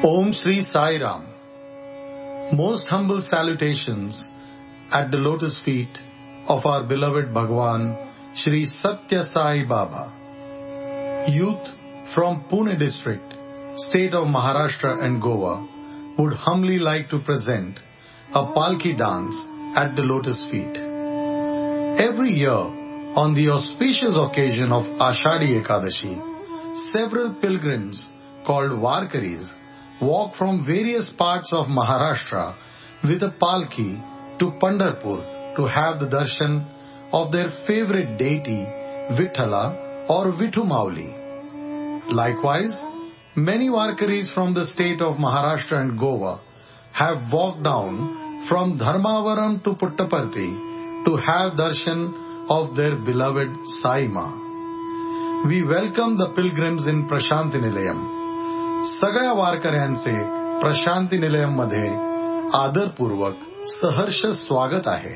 Om Shri Sai Ram. Most humble salutations at the lotus feet of our beloved Bhagwan Shri Satya Sai Baba. Youth from Pune district, state of Maharashtra and Goa would humbly like to present a Palki dance at the lotus feet. Every year, on the auspicious occasion of Ashadhi Ekadashi, several pilgrims called Varkaris walk from various parts of Maharashtra with a palki to Pandharpur to have the darshan of their favorite deity Vithala or Vithu Mauli. Likewise, many Varkaris from the state of Maharashtra and Goa have walked down from Dharmavaram to Puttaparthi to have darshan of their beloved Sai Ma. We welcome the pilgrims in Prashanti Nilayam. सगळ्या वारकऱ्यांचे प्रशांती निलयम मध्ये आदरपूर्वक सहर्ष स्वागत आहे.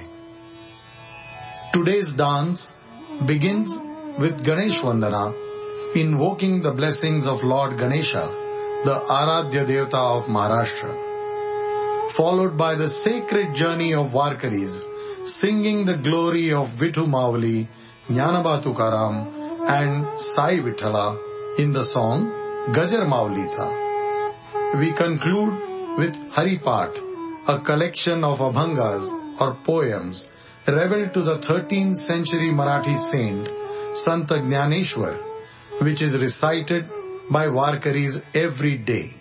Today's dance begins with Ganesh Vandana, invoking the blessings of Lord Ganesha, the Aradhya Devata of Maharashtra, followed by the sacred journey of Varkaris, singing the glory of Vithu Mauli, Jnanaba Tukaram and Sai Vithala in the song Gajar Maulicha. We conclude with Haripat, a collection of abhangas or poems revealed to the 13th century Marathi saint Santa Jnaneshwar, which is recited by Varkaris every day.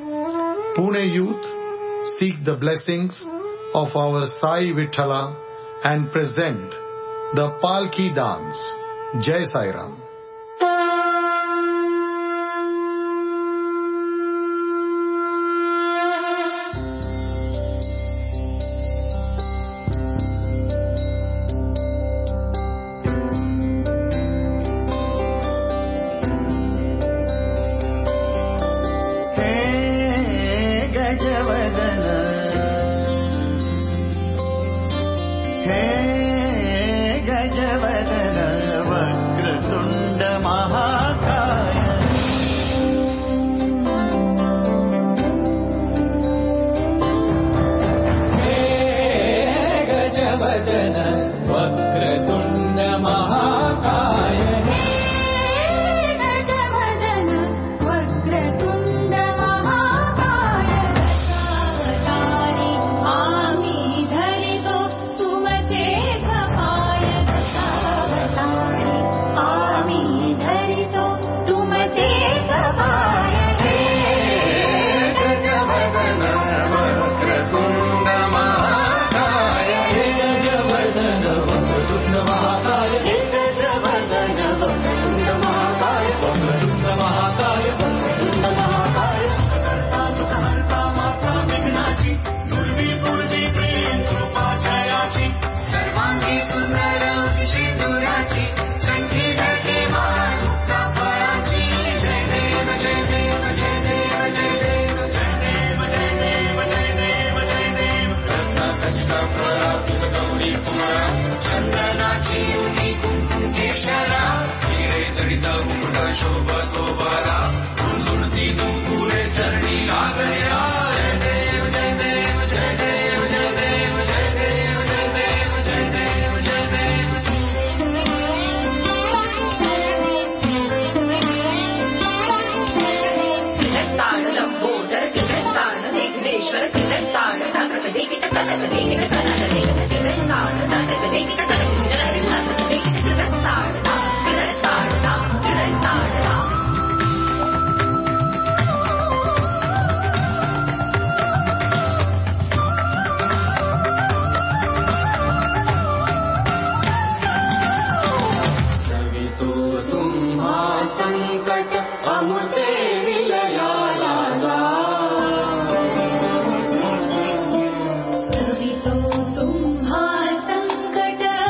Pune youth seek the blessings of our Sai Vithala and present the Palki dance. Jai Sai Ram. तुम्हा संकट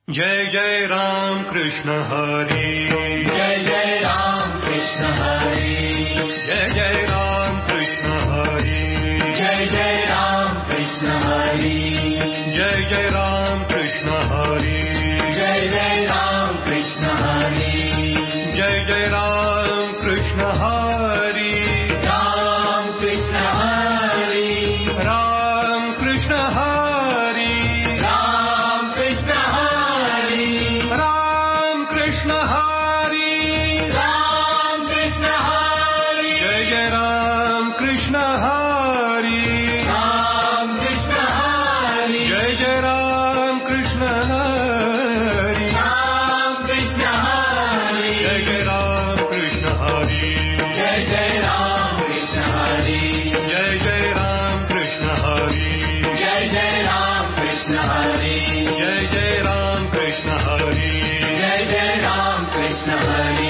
जय जय राम कृष्ण हरे, जय जय राम कृष्ण हरे, जय जय राम कृष्ण हरे, जय जय राम कृष्ण हरे, जय जय राम कृष्ण हरे, जय जय राम कृष्ण हरे, जय जय राम कृष्ण हरे, राम कृष्ण हरे, राम कृष्ण हरे, राम कृष्ण हरे, राम कृष्ण हरे, राम कृष्ण हरे, जय जय राम कृष्ण हरे, राम कृष्ण हरे, जय जय राम कृष्ण हरे, राम कृष्ण हरे, जय जय राम कृष्ण हरे, जय जय राम कृष्ण हरे, जय जय राम कृष्ण हरे, जय जय राम कृष्ण हरे, जय जय राम कृष्ण हरे, जय जय राम कृष्ण हरे.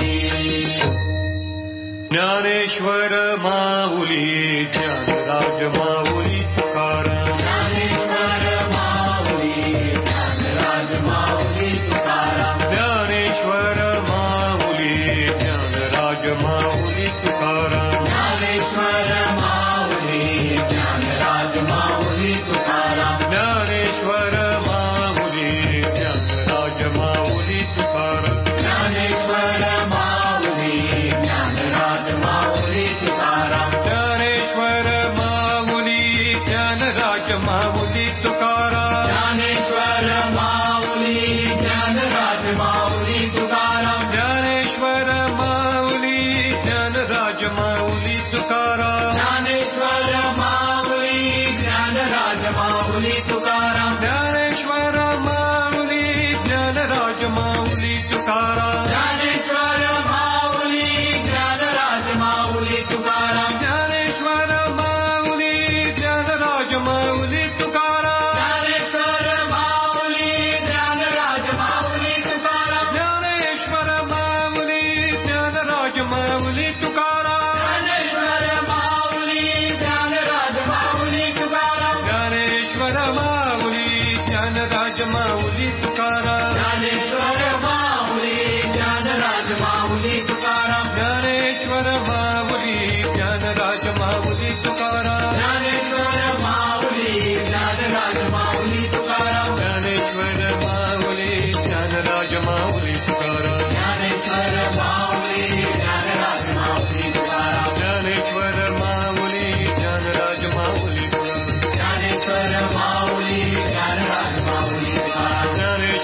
ज्ञानेश्वर माऊली ज्ञानराज माऊली तुकाराम, ज्ञानेश्वर माऊली ज्ञानराज माऊली तुकाराम, ज्ञानेश्वर माऊली ज्ञानराज माऊली तुकाराम, ज्ञानेश्वर माऊली ज्ञानराज माऊली तुकाराम, ज्ञानेश्वर माऊली ज्ञानराज माऊली तुकाराम, ज्ञानेश्वर माऊली ज्ञानराज माऊली तुकाराम, ज्ञानेश्वर माऊली ज्ञानराज माऊली तुकाराम, ज्ञानेश्वर माऊली ज्ञानराज माऊली तुकाराम, ज्ञानेश्वर माऊली ज्ञानराज माऊली तुकाराम, ज्ञानेश्वर माऊली ज्ञानराज माऊली तुकाराम, ज्ञानेश्वर माऊली ज्ञानराज माऊली तुकाराम, ज्ञानेश्वर माऊली ज्ञानराज माऊली तुकाराम, ज्ञानेश्वर माऊली ज्ञानराज माऊली तुकाराम, ज्ञानेश्वर माऊली ज्ञानराज माऊली तुकाराम, ज्ञानेश्वर माऊली ज्ञानराज माऊली तुकाराम, ज्ञानेश्वर माऊली ज्ञानराज माऊली तुकाराम, ज्ञानेश्वर माऊली ज्ञानराज माऊली तुकाराम, ज्ञानेश्वर माऊली ज्ञानराज माऊली तुकाराम, ज्ञानेश्वर माऊली ज्ञानराज माऊली तुकाराम, ज्ञानेश्वर माऊली ज्ञानराज माऊली तुकाराम, ज्ञानेश्वर माऊली ज्ञानराज माऊली तुकाराम, ज्ञानेश्वर माऊली ज्ञानराज माऊली तुकाराम, ज्ञानेश्वर माऊली ज्ञानराज माऊली तुकाराम, ज्ञानेश्वर माऊली ज्ञानराज माऊली Tukaram, Dnyaneshwar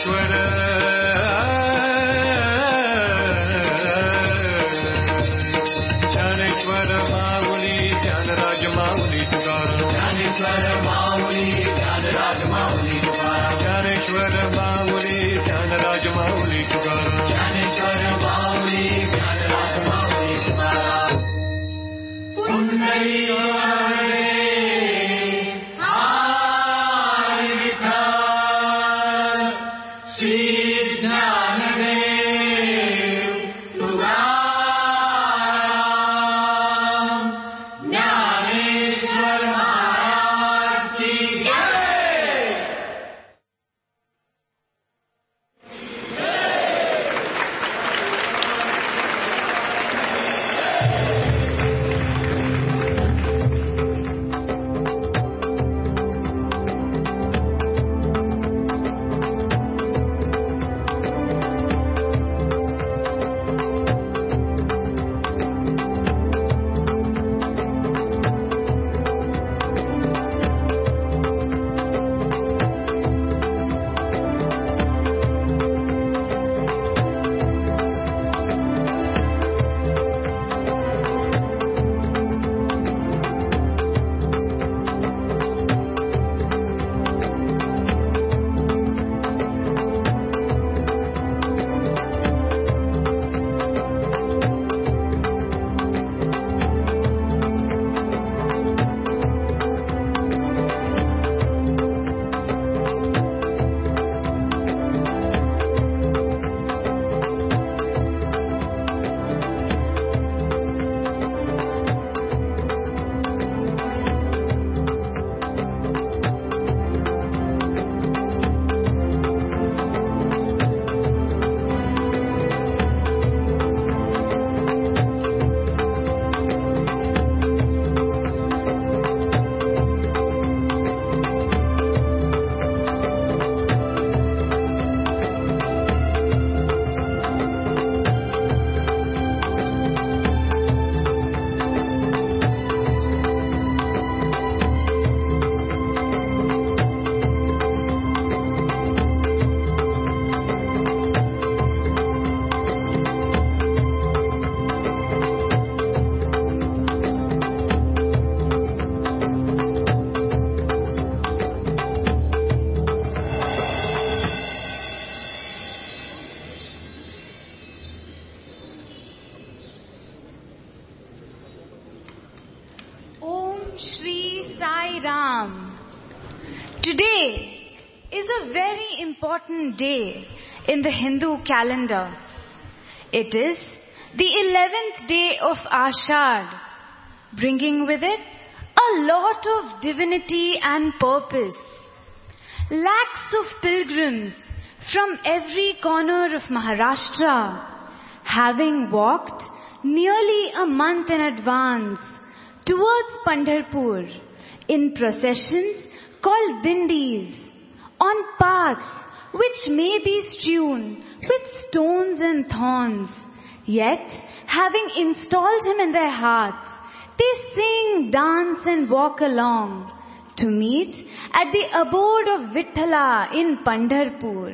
Today is a very important day in the Hindu calendar. It is the 11th day of Ashad, bringing with it a lot of divinity and purpose. Lakhs of pilgrims from every corner of Maharashtra, having walked nearly a month in advance towards Pandharpur in processions called dindis, on paths which may be strewn with stones and thorns, yet having installed him in their hearts, they sing, dance and walk along to meet at the abode of Vithala in Pandharpur.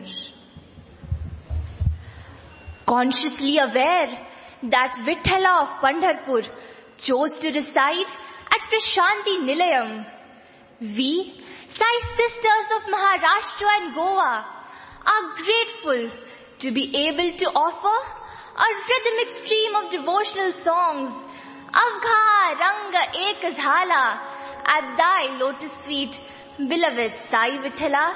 Consciously aware that Vithala of Pandharpur chose to reside at Prashanti Nilayam, we, Sai sisters of Maharashtra and Goa, are grateful to be able to offer a rhythmic stream of devotional songs, Avgha Ranga Ek Zhala, at thy lotus feet, beloved Sai Vithala.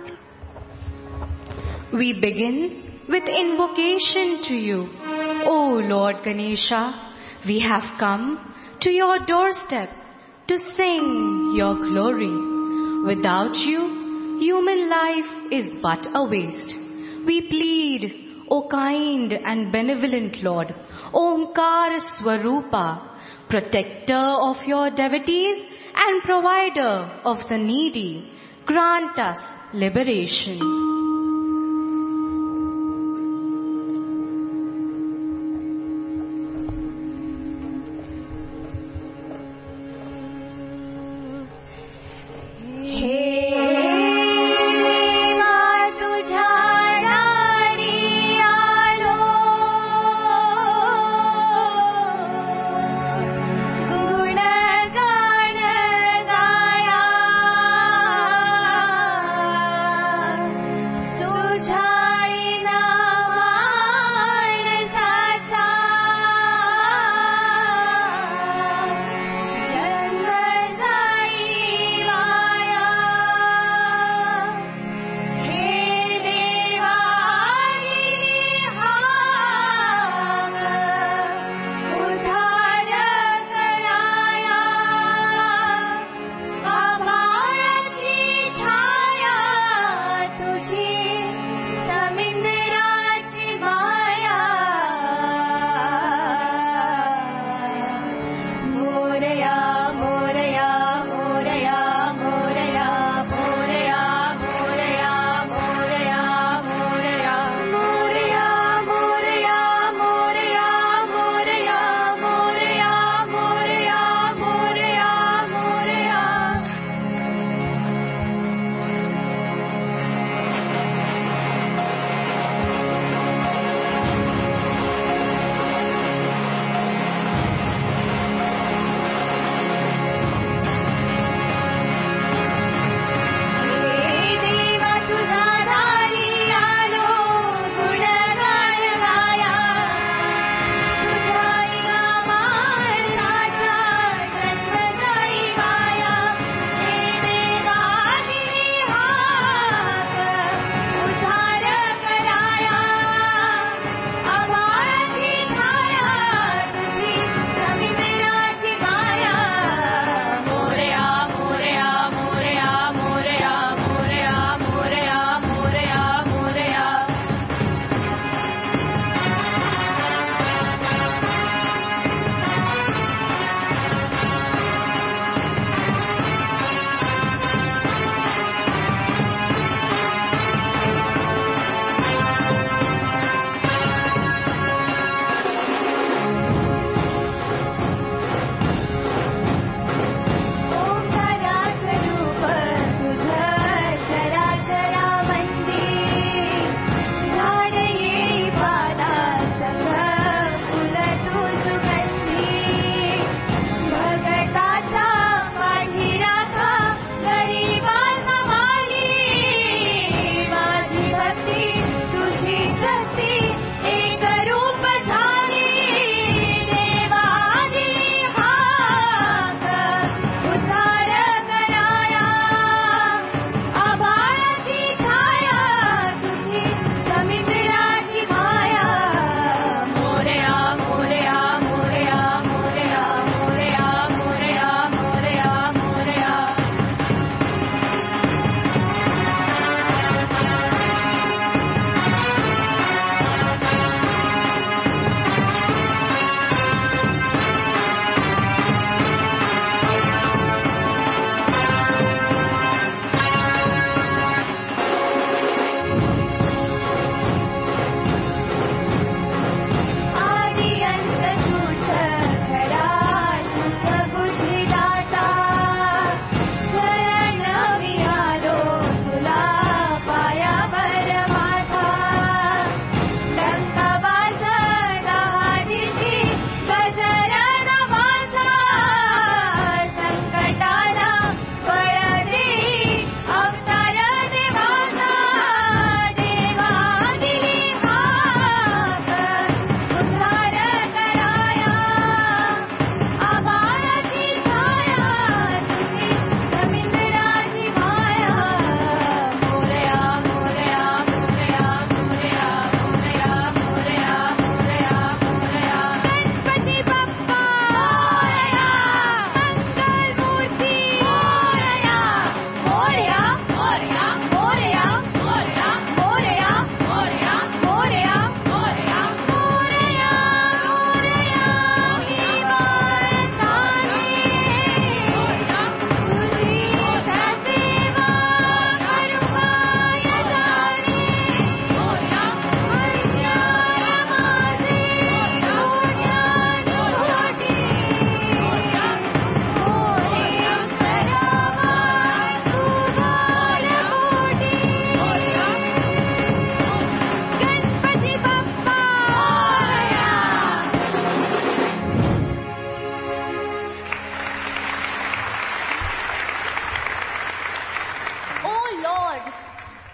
We begin with invocation to you, O Lord Ganesha. We have come to your doorstep to sing your glory. Without you, human life is but a waste. We plead, O kind and benevolent Lord, Omkar Swarupa, protector of your devotees and provider of the needy, grant us liberation.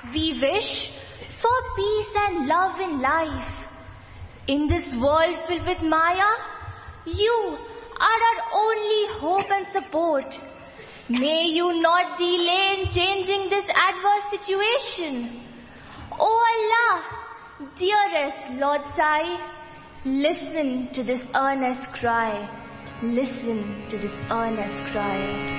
We wish for peace and love in life. In this world filled with Maya, you are our only hope and support. May you not delay in changing this adverse situation. O Allah, dearest Lord Sai, listen to this earnest cry. Listen to this earnest cry.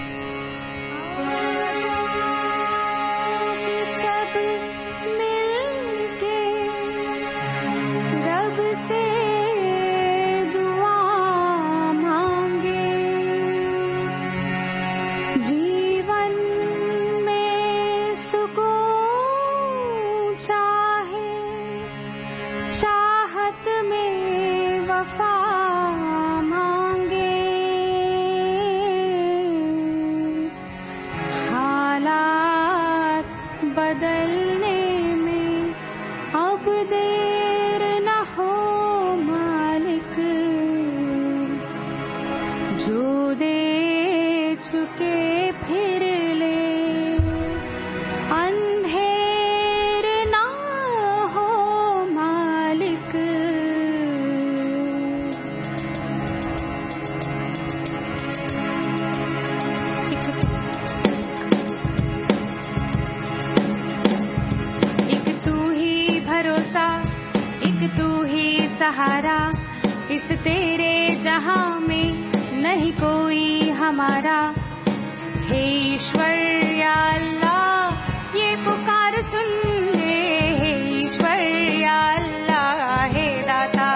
सहारा इस तेरे जहां में नहीं कोई हमारा। हे ईश्वर या अल्लाह ये पुकार सुन ले, हे ईश्वर या अल्लाह हे दाता।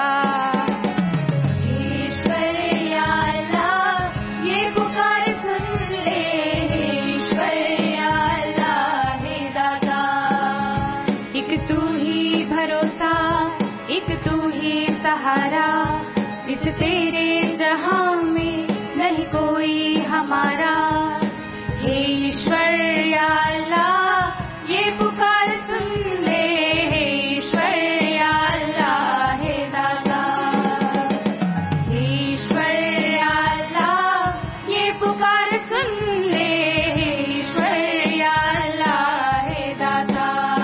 हे ईश्वर या अल्लाह ये पुकार सुन ले, हे ईश्वर या अल्लाह हे दाता। एक तू ही भरोसा, एक तू ही सहारा, इस तेरे जहां में नहीं कोई हमारा। हे ईश्वर या अल्लाह ये पुकार सुन ले, हे ईश्वर या अल्लाह हे दाता। हे ईश्वर या अल्लाह ये पुकार सुन ले, हे ईश्वर या अल्लाह हे दाता।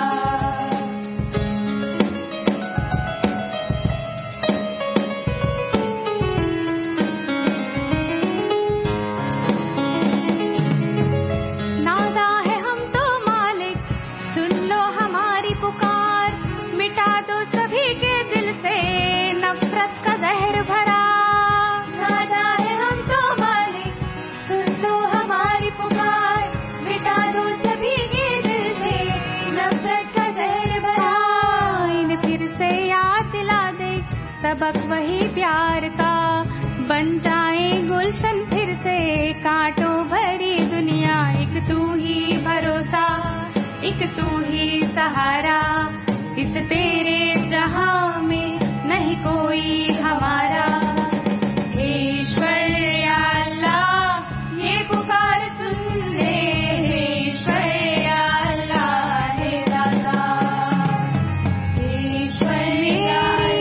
सबक वही प्यार का बन जाए गुलशन फिर से, कांटों भरी दुनिया। एक तू ही भरोसा, एक तू ही सहारा, इस तेरे जहां में नहीं कोई हमारा। हे ईश्वर या अल्लाह ये पुकार सुन ले, हे ईश्वर या अल्लाह हे दाता। हे ईश्वर या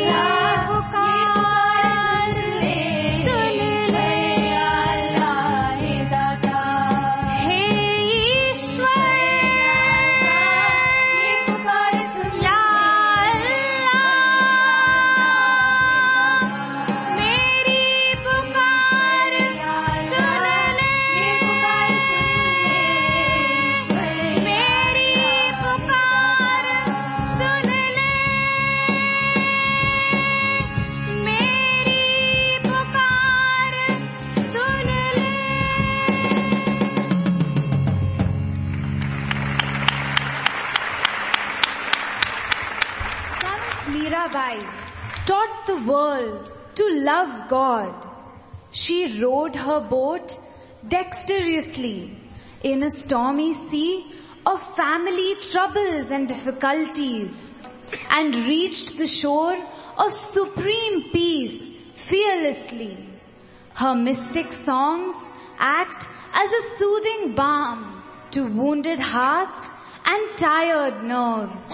Mirabai taught the world to love God. She rowed her boat dexterously in a stormy sea of family troubles and difficulties, and reached the shore of supreme peace fearlessly. Her mystic songs act as a soothing balm to wounded hearts and tired nerves.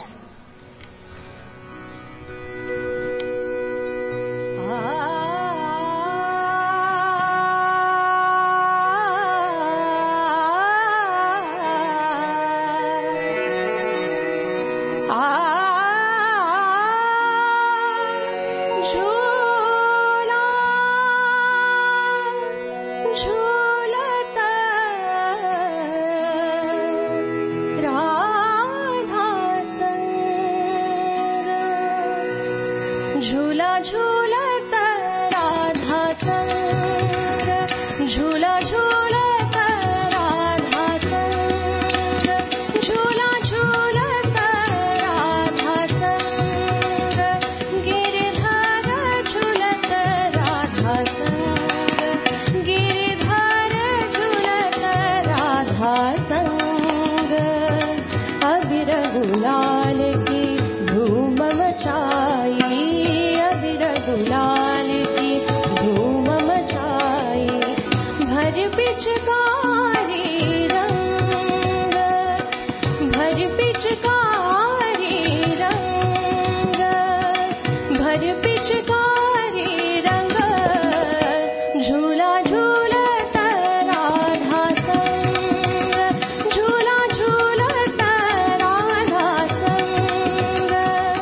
झूला झूलत राधा संग, झूला झूलत राधा संग, झूला झूलत राधा संग, गिरधर झूलत राधा संग, गिरधर झूलत राधा संग, अबीर गुलाल की धूम मचाई, अबीर गुलाल की धूम मचाई, भर पिचकारी रंग, भर पिचकारी रंग, भर पिचकारी रंग, झूला झूलत राधा संग, झूला झूलत राधा संग।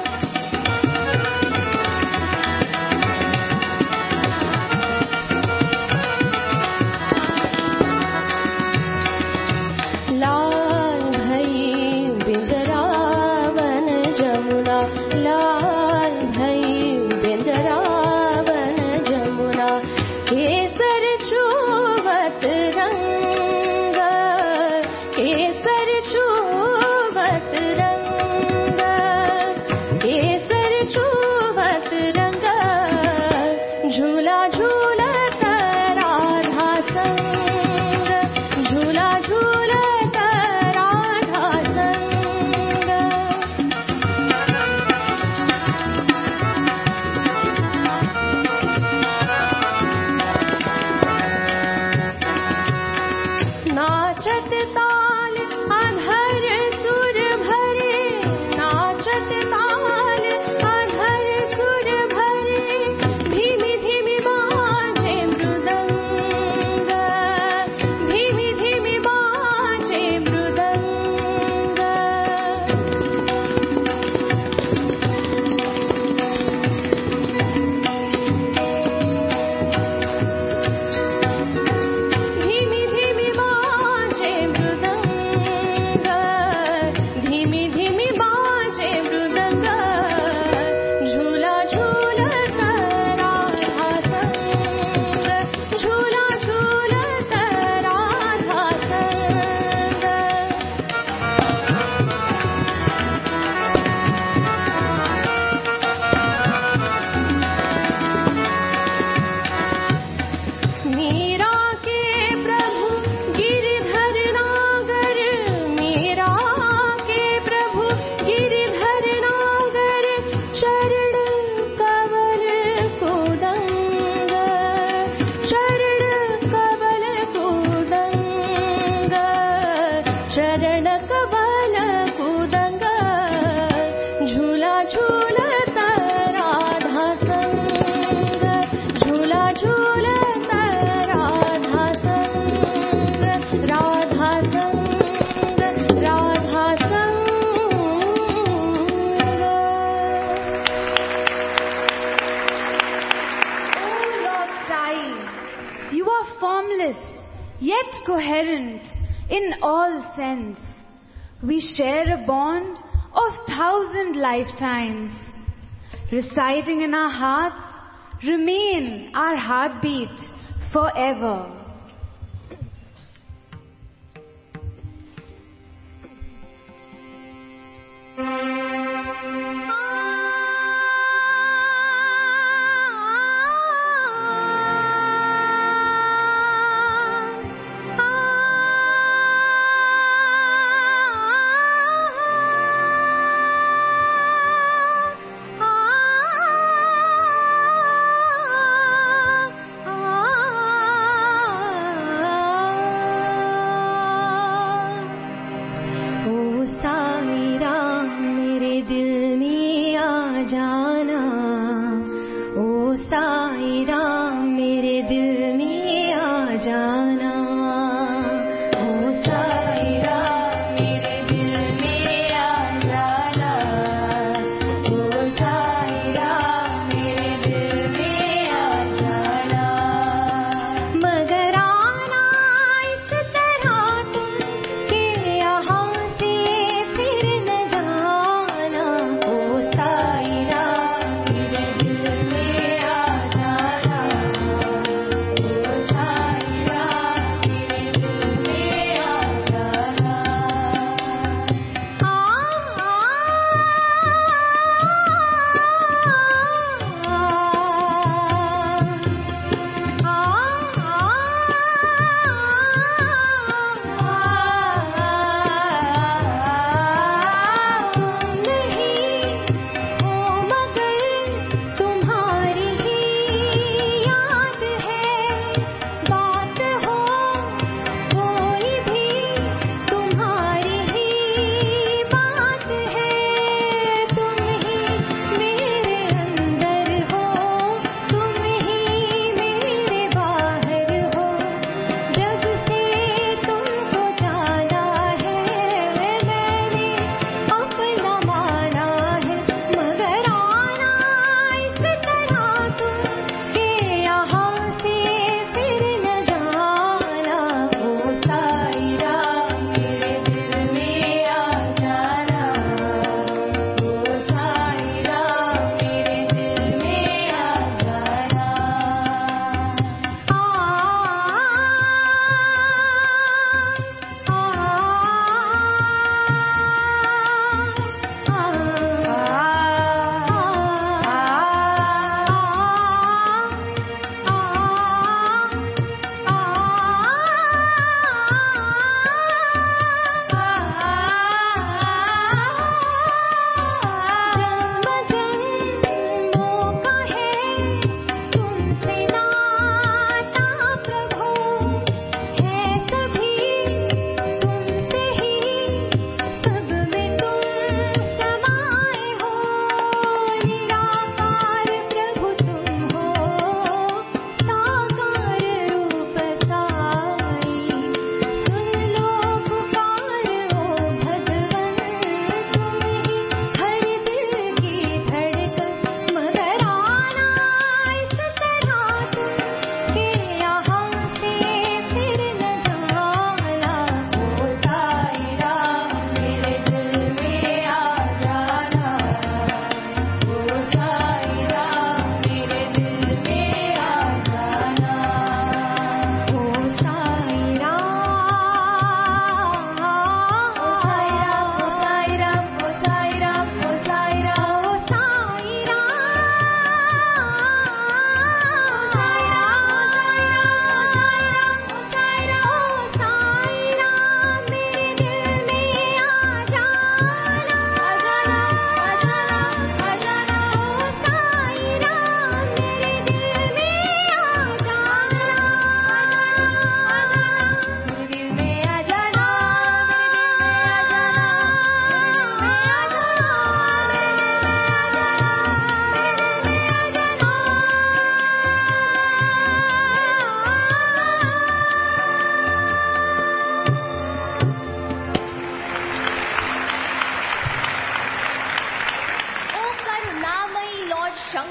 लाल भई बिंदरावन जमुना, लाल भई बिंदरावन जमुना, केसर छुवत रंग, केसर छुवत रंग, केसर छुवत रंग, झूला झूलत राधा संग, झूला झूलत राधा संग। नाचत ताल अधर सुर भरे, नाचत ताल अधर सुर भरे, धीमी धीमी बाजे मृदंग, धीमी धीमी बाजे मृदंग। धीमी धीमी बाजे मृदंग, धीमी धीमी बाजे मृदंग, झूला झूलत राधा संग, झूला झूलत राधा संग। मीरा के प्रभु गिरधर नागर, मीरा के प्रभु गिरधर नागर, चरण कमल कुदंग, चरण कमल कुदंग, चरण कमल कुदंग, झूला झूलत राधा संग, झूला झूलत राधा संग, राधा संग, राधा संग। Oh Lord Sai, you are formless yet coherent in all sense. We share a bond of 1,000 lifetimes. Residing in our hearts, remain our heartbeat forever. A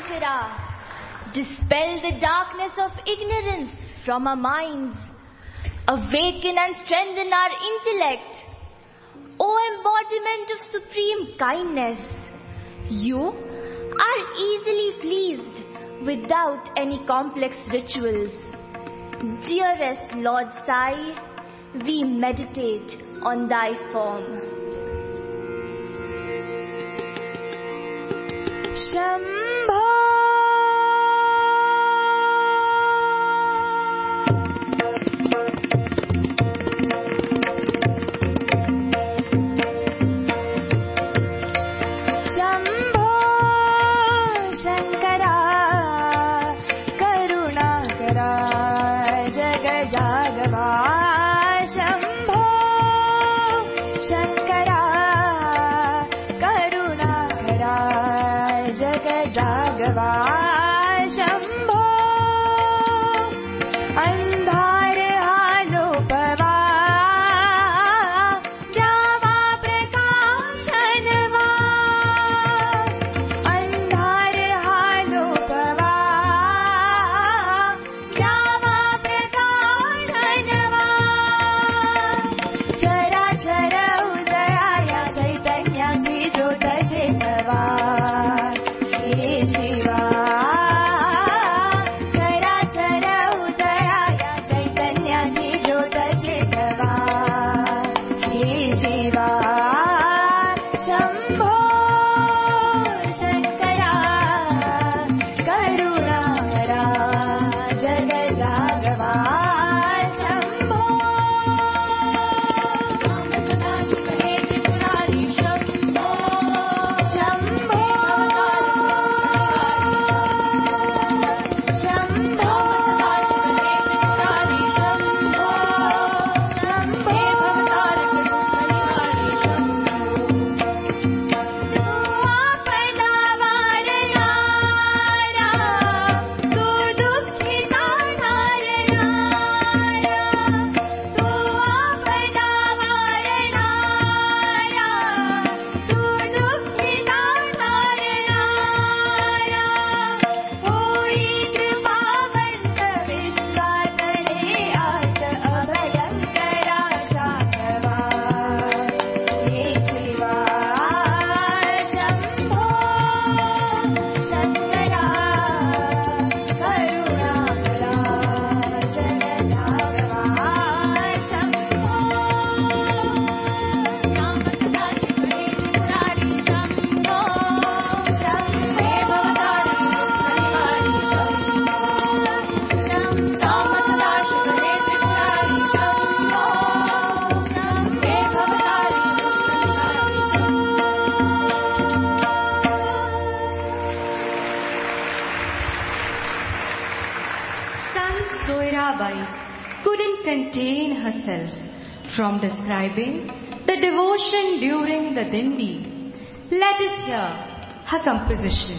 Shankara, dispel the darkness of ignorance from our minds. Awaken and strengthen our intellect. O embodiment of supreme kindness, you are easily pleased without any complex rituals. Dearest Lord Sai, we meditate on thy form. Shambho couldn't contain herself from describing the devotion during the Dindi. Let us hear her composition.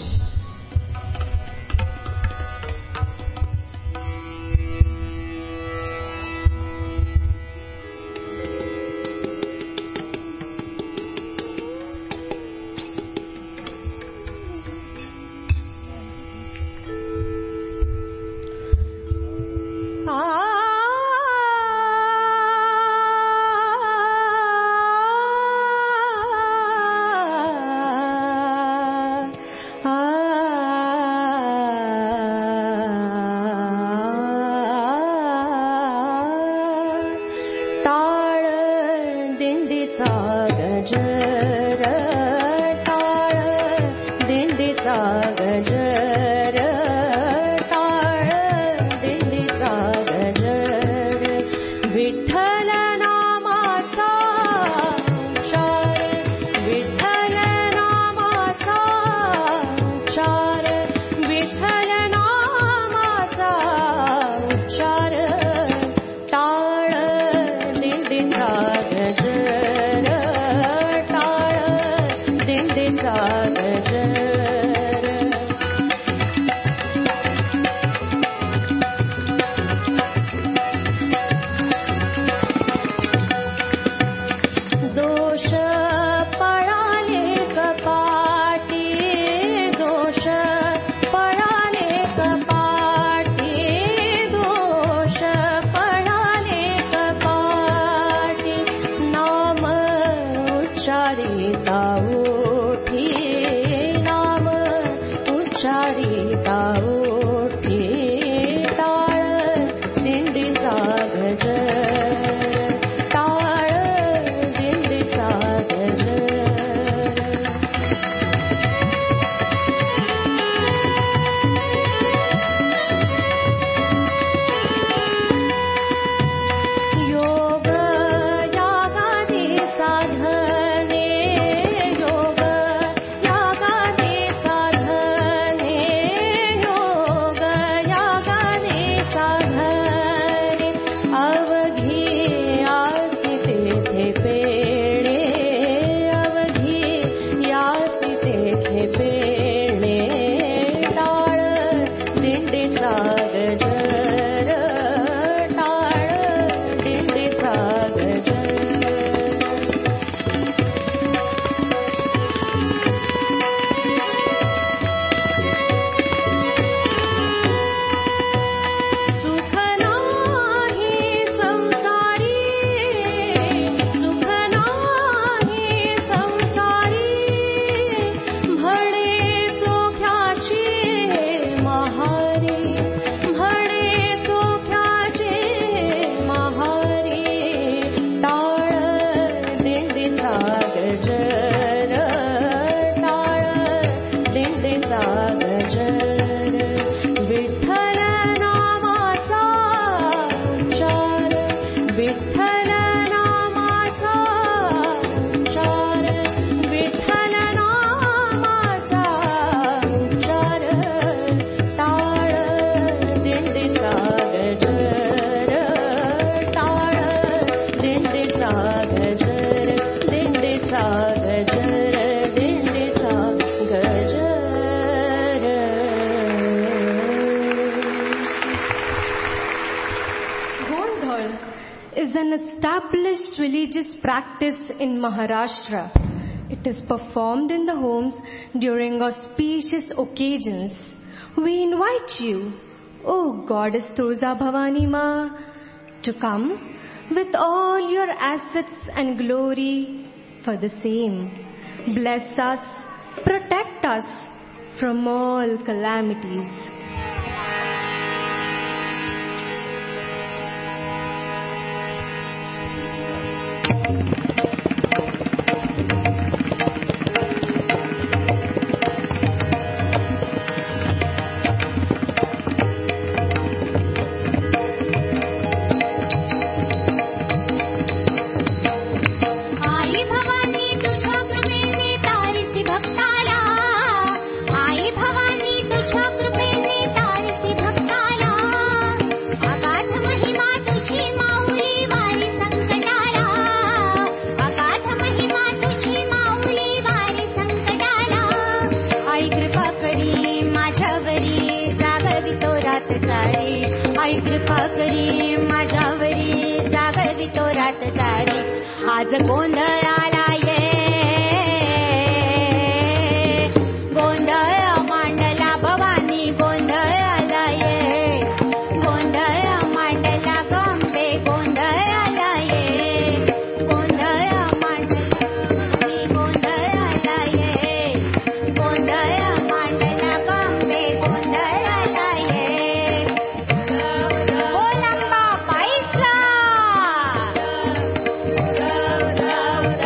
Ah उठी नाम उच्चारिता उठी टाळ दिंडीचा गजर टाळ दिंडीचा गजर योग यागाने साधने योग यागाने साधने योग यागाने साधने अवधी आसी तेथे पेणे अवधी यासी तेथे पेणे टाळ दिंडीचा गजर टाळ दिंडीचा गजर सुख नाही संसारी सुख नाही संसारी भणे चोख्याची महारी भणे चोख्याची महारी टाळ दिंडीचा गजर टाळ दिंडीचा गजर विठ्ठल नामाचा उच्चार विठ्ठल नामाचा उच्चार विठ्ठल नामाचा उच्चार टाळ दिंडीचा गजर टाळ दिंडीचा गजर दिंडीचा गजर दिंडीचा गजर Gondhal is an established religious practice in Maharashtra. It is performed in the homes during auspicious occasions. We invite you, O Goddess Tulsa Bhavani Ma, to come with all your assets and glory for the same. Bless us, protect us from all calamities. आई भवानी तुझ्या कृपेने तारिसी भक्ताला आई भवानी तुझ्या कृपेने तारिसी भक्ताला अगाध महिमा तुझी माऊली वारी संकटाला अगाध महिमा तुझी माऊली वारी संकटाला आई कृपा करी माझ्यावरी जागवी तो रात सारी आई कृपा करी माझ्यावरी जागवी तो रात सारी आज गोंधळाला ये गोंधळ मांडला भवानी गोंधळाला ये गोंधळ मांडला गंबे गोंधळाला ये गोंधळ मांडला भवानी गोंधळाला ये गोंधळ मांडला गंबे गोंधळाला ये गोलंबा पाईतला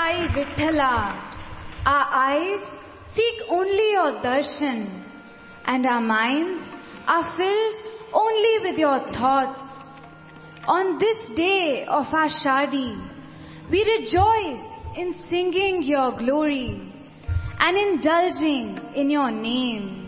Sai Vithala, our eyes seek only your darshan, and our minds are filled only with your thoughts. On this day of Ashadi, we rejoice in singing your glory and indulging in your name.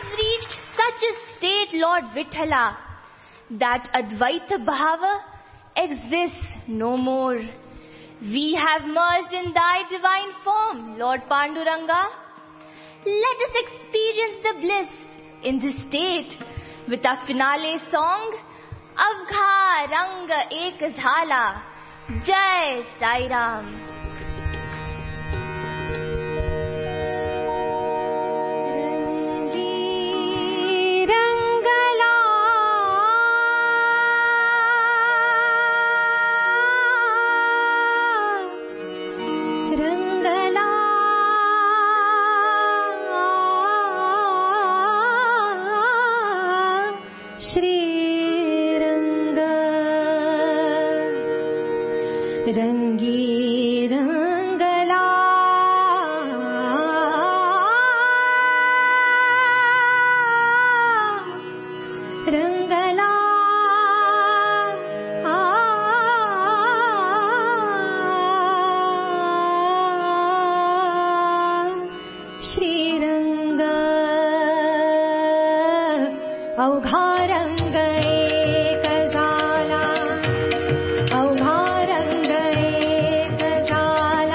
Lord Vithala, that Advaita Bhava exists no more. We have merged in thy divine form, Lord Panduranga. Let us experience the bliss in this state with our finale song, Avgha Rang Ek Jhala. Jai Sai Ram. रंगी रंगला रंगला श्रीरंग अवघा रंग एक झाला अवघा रंग एक झाला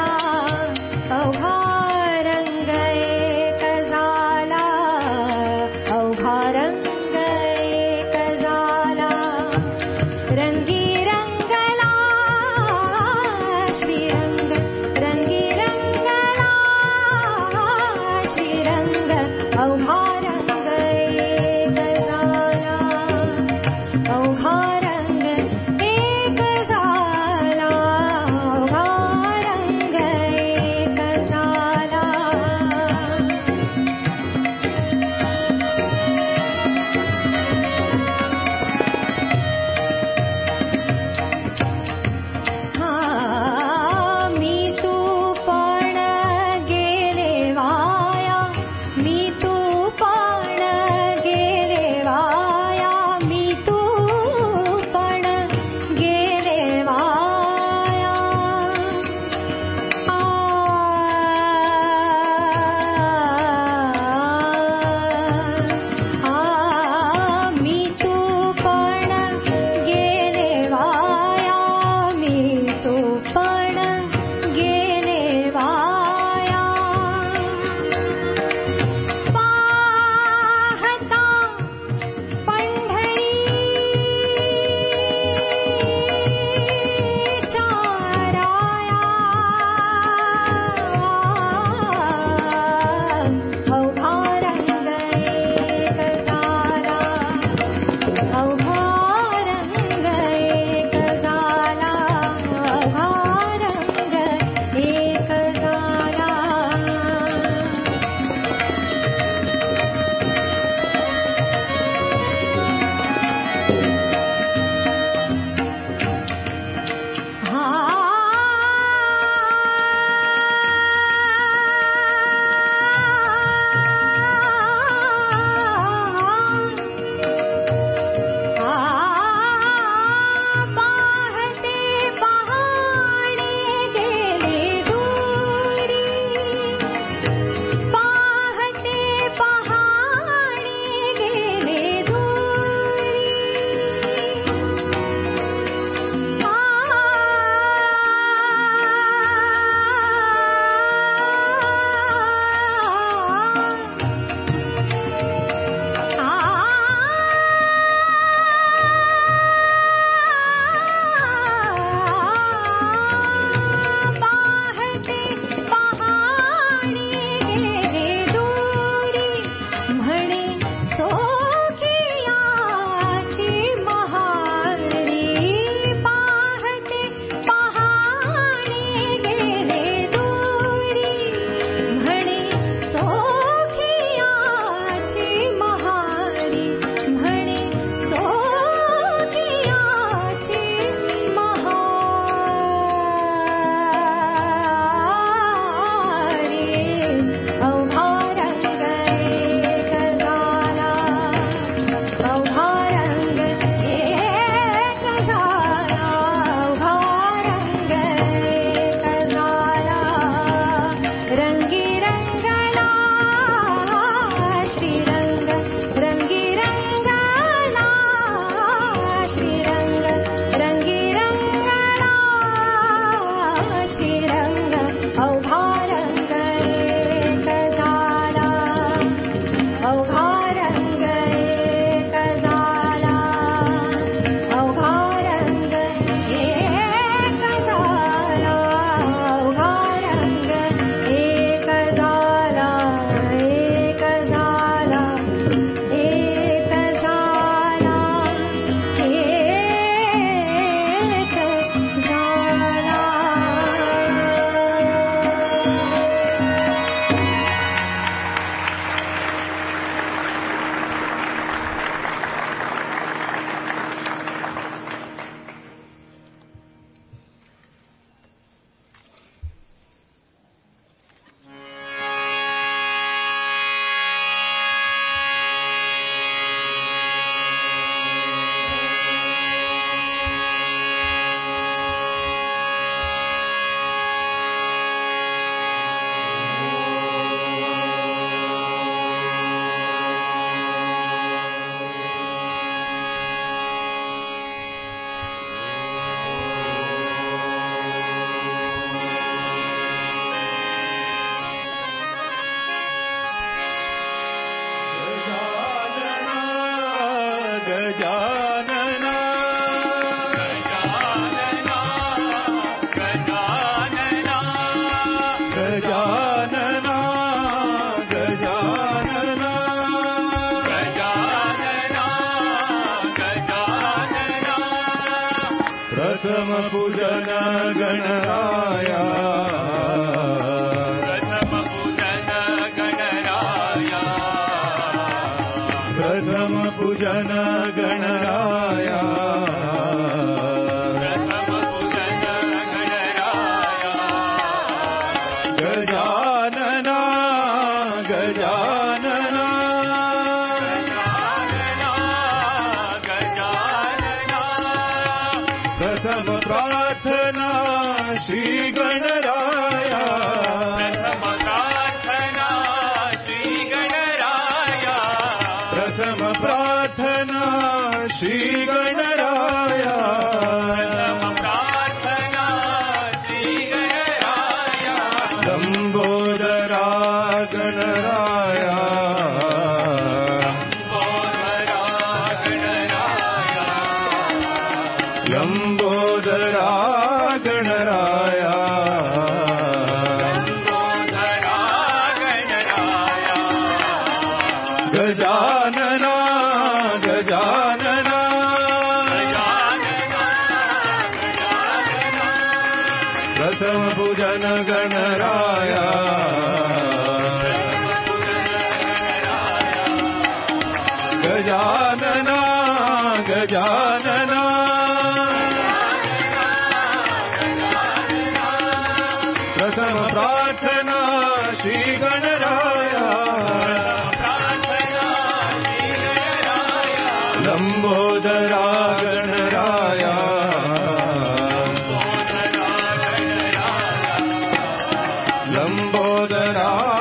प्रथम पूजन गणराया प्रथम पूजन गणराया गजानना गजानना प्रथम प्रार्थना श्री गणराया प्रथम प्रार्थना श्री गणराया लंबोदरा गणराया लंबोदरा गणराया गजानना गजानना प्रथम पूजन गणराया गजानना गजानना प्रथम प्रार्थना श्री गणराया लंबोदरा गणराया लंबोदरा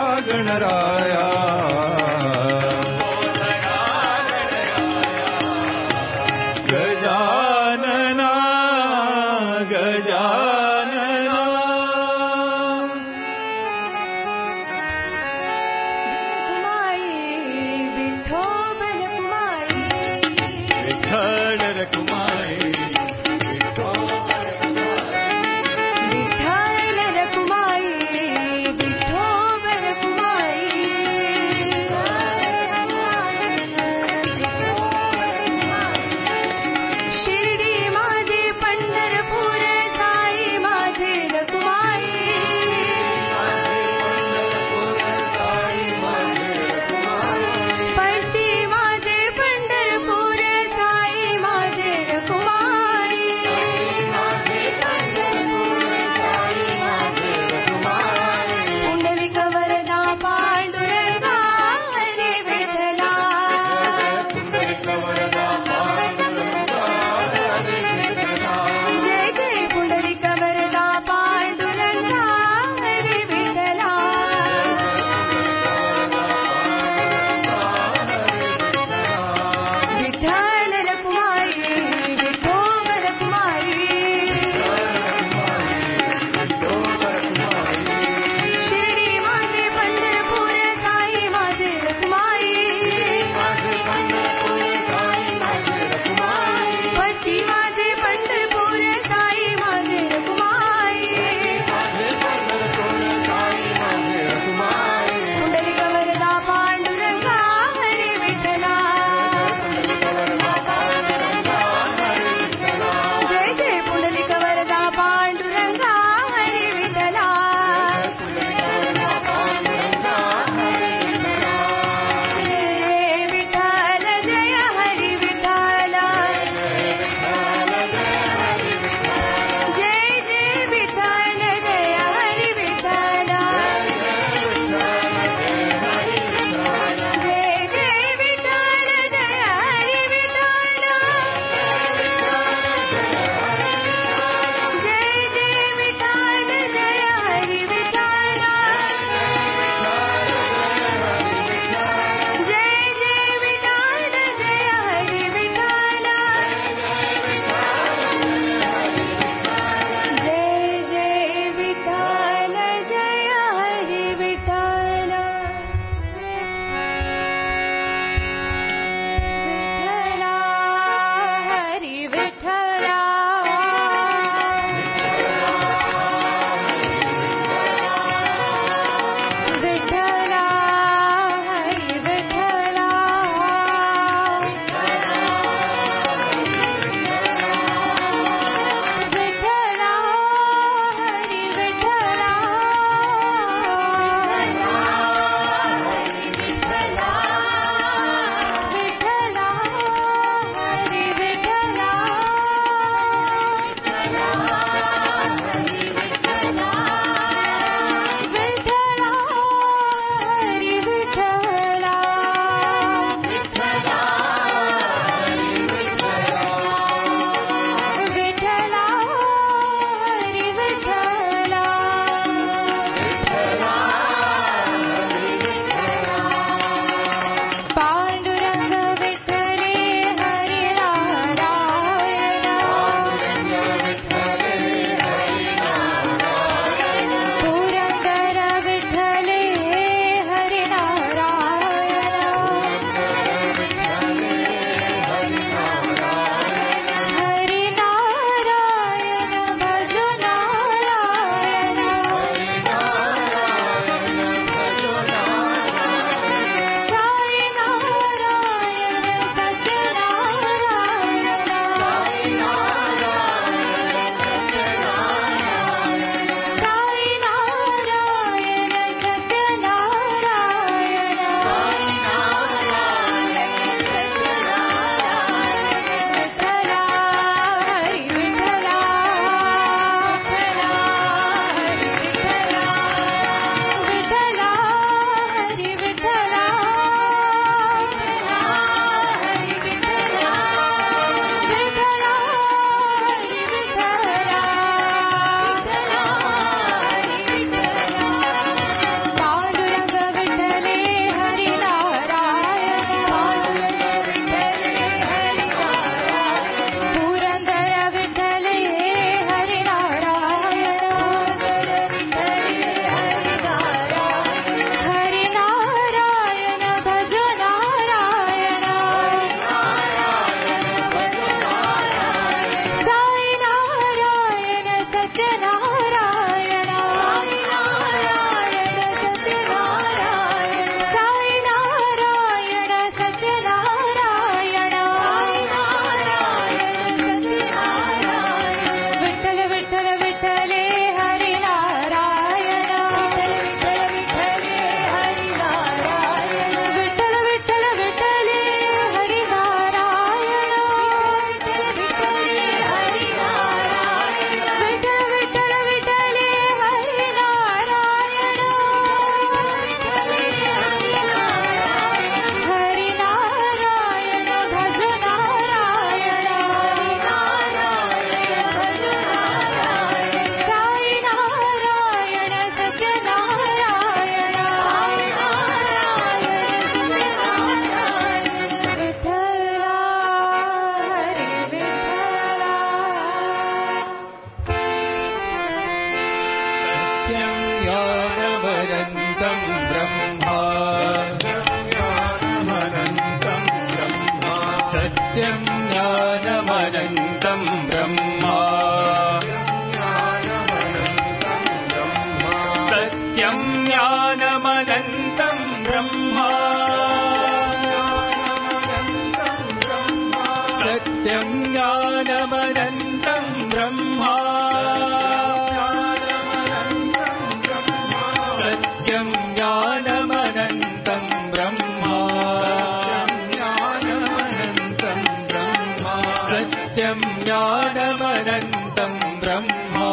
ज्ञानमनन्तं ब्रह्मा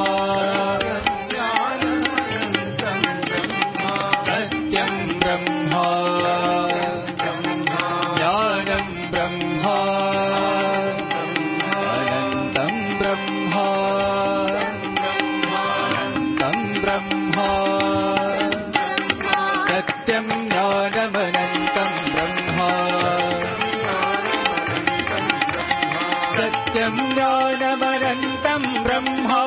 सत्यं ब्रह्मा ज्ञानं ब्रह्मा अनन्तं ब्रह्मा अनन्तं ब्रह्मा सत्यं ज्ञानमनन्तं ब्रह्मा सत्यं ज्ञानमनन्तं ब्रह्मा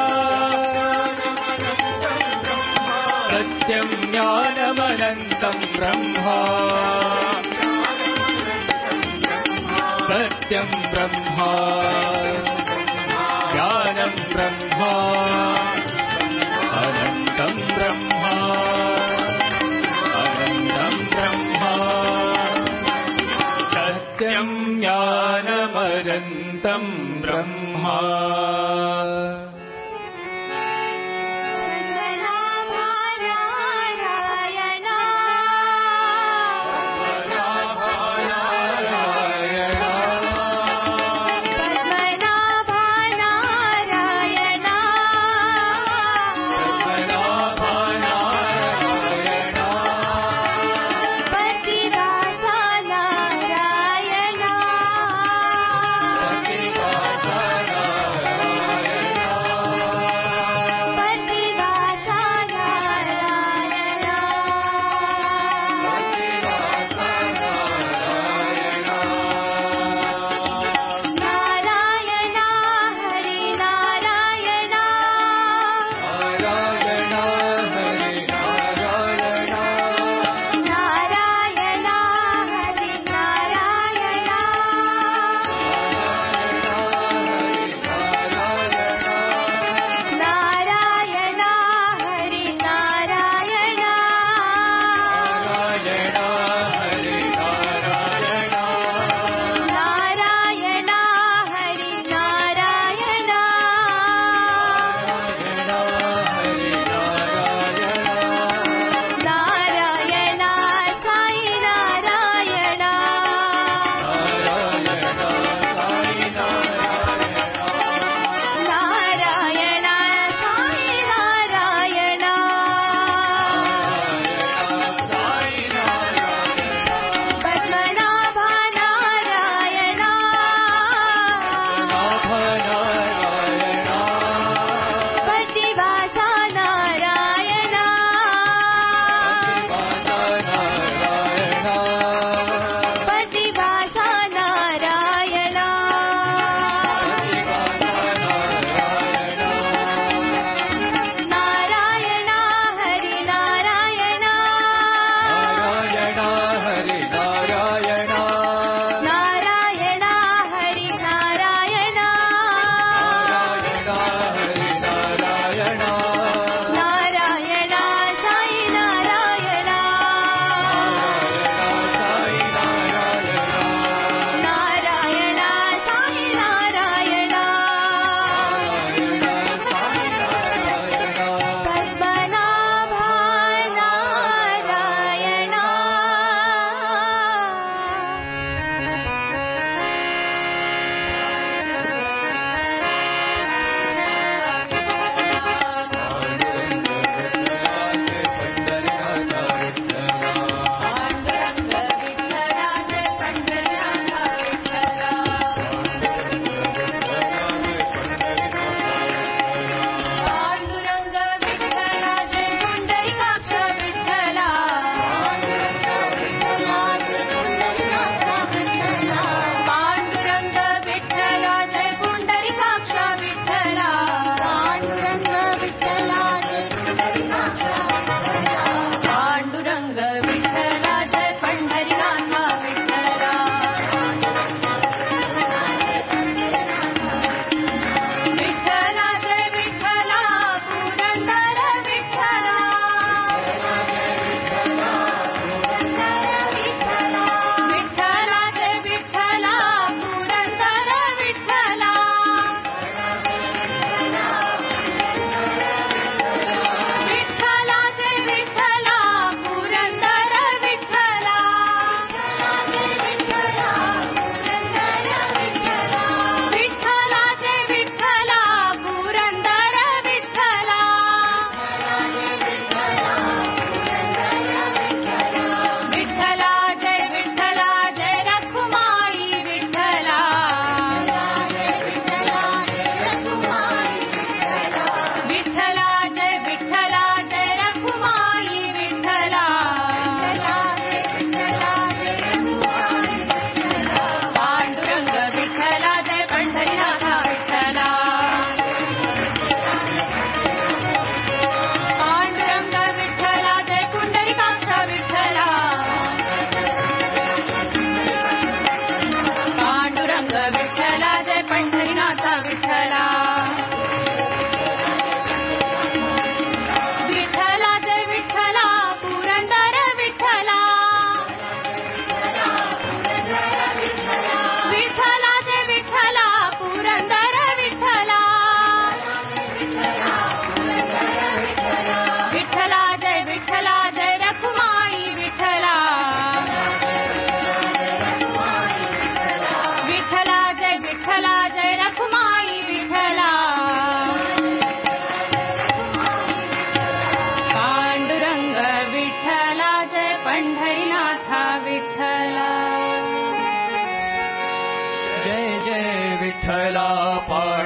सत्यं ज्ञानमनन्तं ब्रह्मा सत्यं ब्रह्मा ज्ञानं ब्रह्मा अनन्तं ब्रह्मा अनन्तं ब्रह्मा सत्यं ज्ञानमनन्तं ब्रह्मा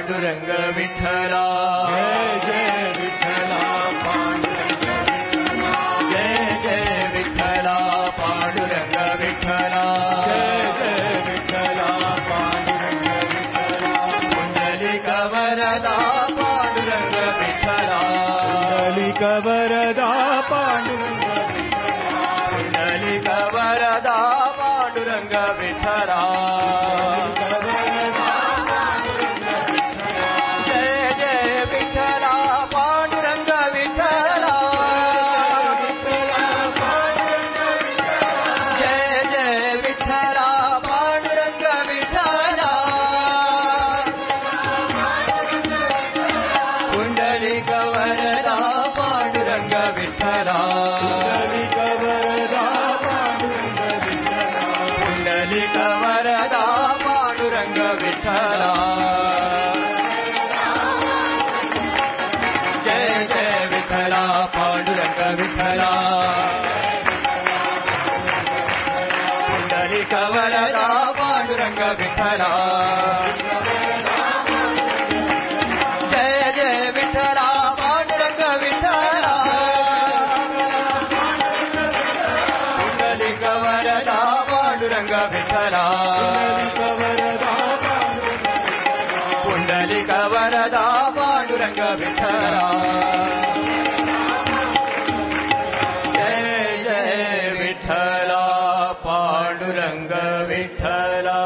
पांडुरंग विठला जय जय विठला पांडुरंग विठला जय जय विठला पांडुरंग विठला जय जय विठला पांडुरंग विठला पुंडलिक वरदा पांडुरंग विठला पुंडलिक वरदा पांडुरंग पुंडलिक वरदा पांडुरंग विठला जय जय विठला पांडुरंग विठला जय जय विठला पांडुरंग विठला पुंडलिक वरदा पांडुरंग विठला पुंडलिक वरदा पांडुरंग विठला जय जय विठला पांडुरंग विठला पुंडलिक वरदा पांडुरंग विठला जय जय विठला पांडुरंग विठला पुंडलिक वरदा पांडुरंग विठला पुंडलिक वरदा पांडुरंग विठला जय जय विठला पांडुरंग विठला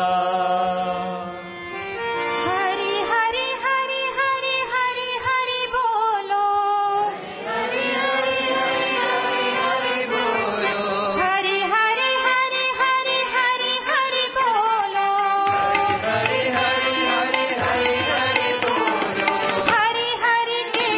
हरि हरि हरि हरि हरि हरि बोलो हरि हरि हरि हरि हरि बोलो हरि हरि हरि हरि हरि हरि बोलो हरि हरि हरि हरि हरि बोलो हरि हरि के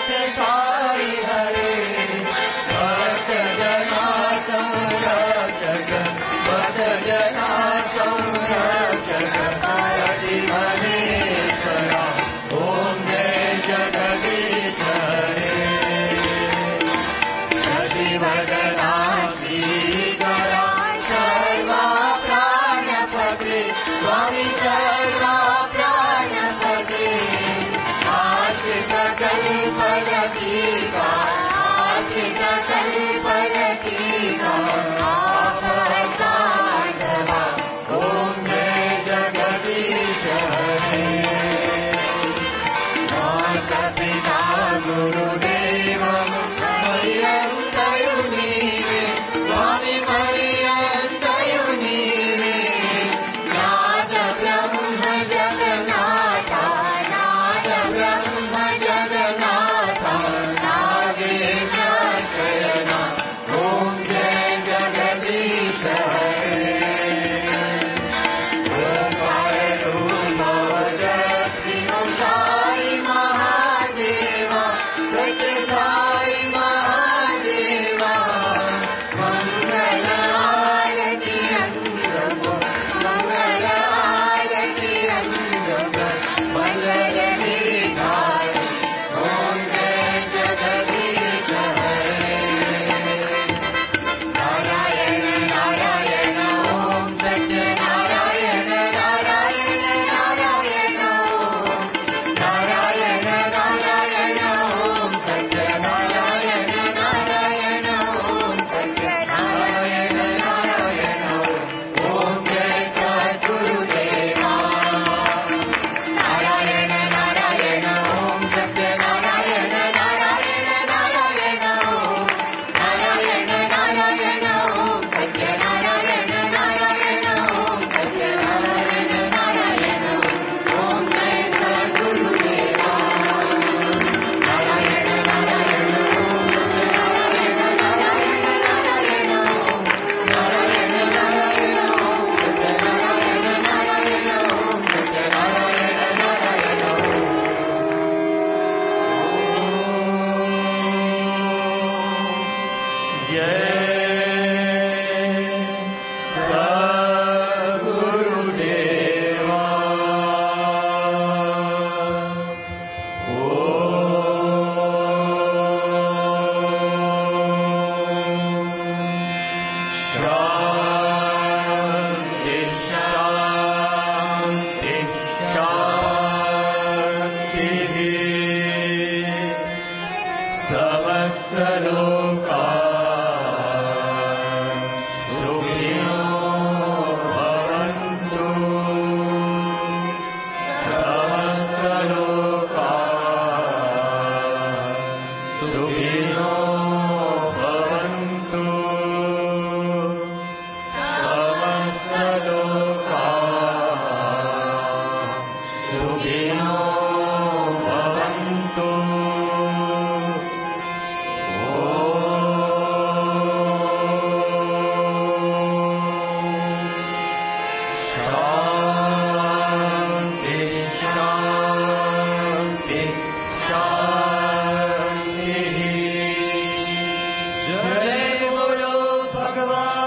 भगवान